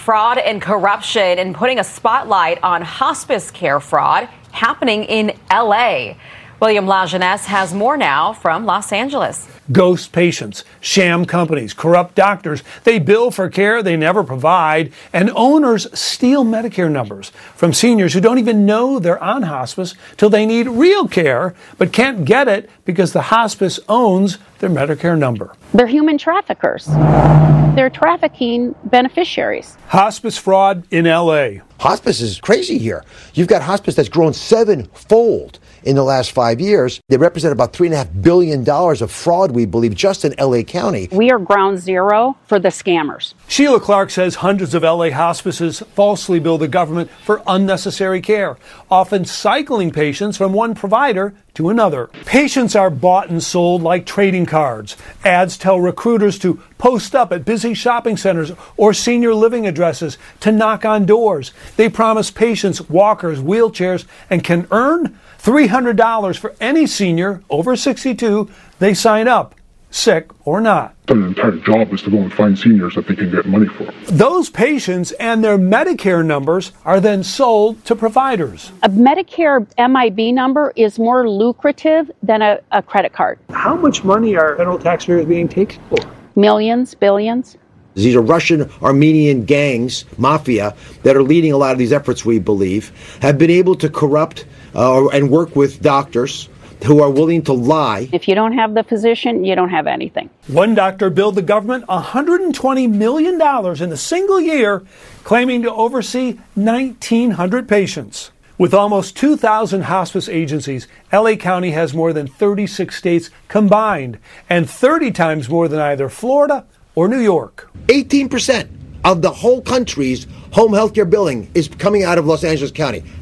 Fraud and corruption and putting a spotlight on hospice care fraud happening in L.A. William Lajeunesse has more now from Los Angeles. Ghost patients, sham companies, corrupt doctors. They bill for care they never provide, and owners steal Medicare numbers from seniors who don't even know they're on hospice till they need real care, but can't get it because the hospice owns their Medicare number. They're human traffickers. They're trafficking beneficiaries. Hospice fraud in L.A. Hospice is crazy here. You've got hospice that's grown sevenfold in the last 5 years. They represent about $3.5 billion of fraud, we believe, just in L.A. County. We are ground zero for the scammers. Sheila Clark says hundreds of L.A. hospices falsely bill the government for unnecessary care, often cycling patients from one provider to another. Patients are bought and sold like trading cards. Ads tell recruiters to post up at busy shopping centers or senior living addresses to knock on doors. They promise patients walkers, wheelchairs, and can earn $300 for any senior over 62 they sign up, sick or not. Their entire job is to go and find seniors that they can get money for. Those patients and their Medicare numbers are then sold to providers. A Medicare MIB number is more lucrative than a credit card. How much money are federal taxpayers being taken for? Millions, billions. These are Russian Armenian gangs, mafia, that are leading a lot of these efforts, we believe, have been able to corrupt and work with doctors who are willing to lie. If you don't have the physician, you don't have anything. One doctor billed the government $120 million in a single year, claiming to oversee 1,900 patients. With almost 2,000 hospice agencies, L.A. County has more than 36 states combined, and 30 times more than either Florida or New York. 18% of the whole country's home health care billing is coming out of Los Angeles County.